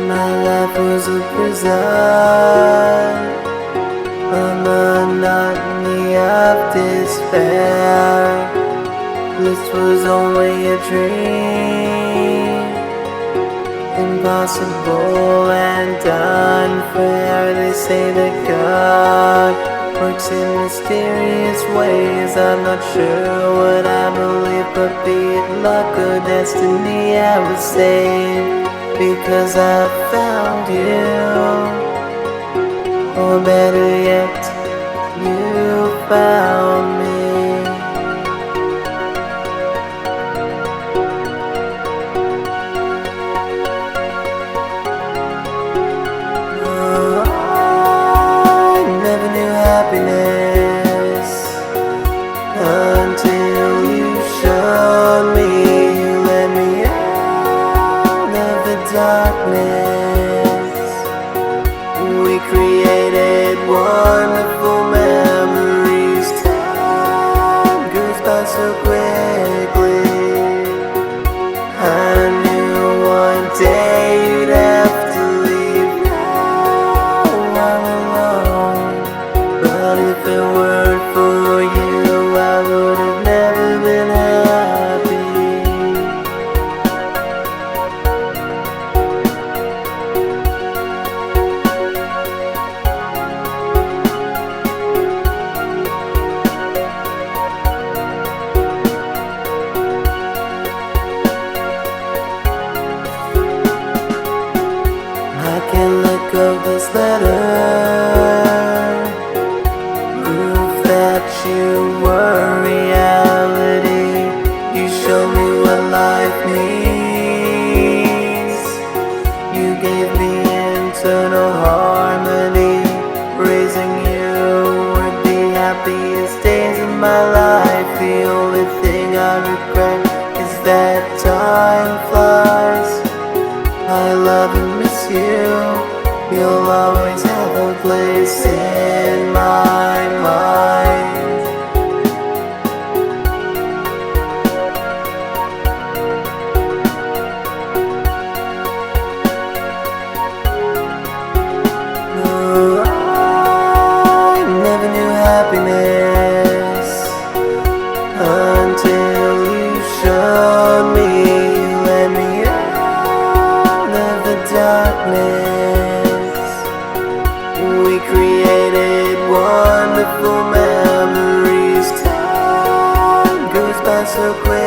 My life was a prison, a monotony of despair. This was only a dream, impossible and unfair. They say that God works in mysterious ways. I'm not sure what I believe, but be it luck or destiny, I was saved because I found you, or better yet, you found me. I never knew happiness until you showed me. You let me out of the darkness. We created wonderful memories. Time goes by so quickly. I knew one day you'd have to leave. Now I'm alone, but if it weren't for you, I would have never been happy. I can't let go of this letter, proof that you were reality. You showed me what life means. You gave me internal harmony. Raising you were the happiest days of my life. The only thing I regret is that time flies. I love and miss you. You'll always have a place in my mind. No, I never knew happiness until you showed me. You let me out of the darkness. We created wonderful memories. Time goes by so quick.